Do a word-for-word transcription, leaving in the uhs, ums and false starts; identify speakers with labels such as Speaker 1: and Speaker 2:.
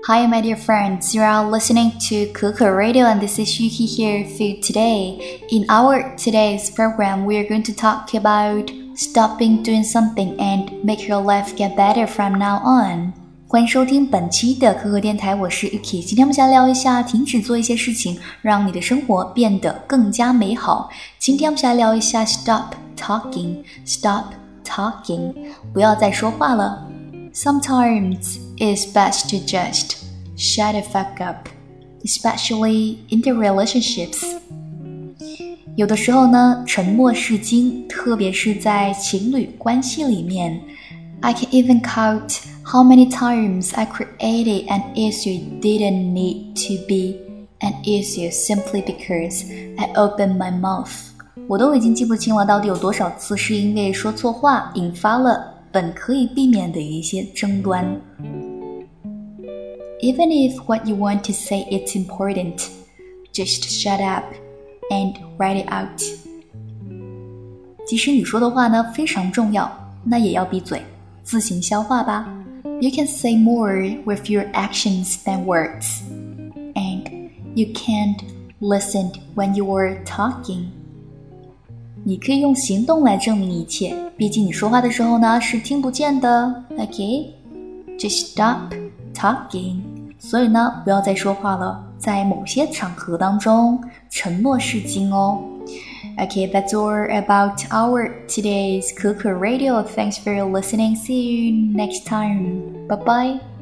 Speaker 1: Hi, my dear friends. You are listening to Coco Radio, and this is Yuki here for today. In our today's program, we are going to talk about stopping doing something and make your life get better from now on. 欢迎收听本期的可可电台，我是 Yuki。今天我们想聊一下停止做一些事情，让你的生活变得更加美好。今天我们想聊一下 Stop talking, Stop talking， 不要再说话了。Sometimes it's best to just shut the fuck up, especially in the relationships. 有的时候呢，沉默是金，特别是在情侣关系里面。I can even count how many times I created an issue didn't need to be an issue simply because I opened my mouth. 我都已经记不清了，到底有多少次是因为说错话引发了本可以避免的一些争端。Even if what you want to say is important, just shut up and write it out. 即使你说的话呢非常重要，那也要闭嘴，自行消化吧。You can say more with your actions than words, and you can't listen when you are talking.你可以用行动来证明一切，毕竟你说话的时候呢是听不见的。 OK? Just stop talking. 所以呢不要再说话了，在某些场合当中沉默是金哦。 OK, that's all about our today's Coco Radio. Thanks for listening. See you next time. Bye bye.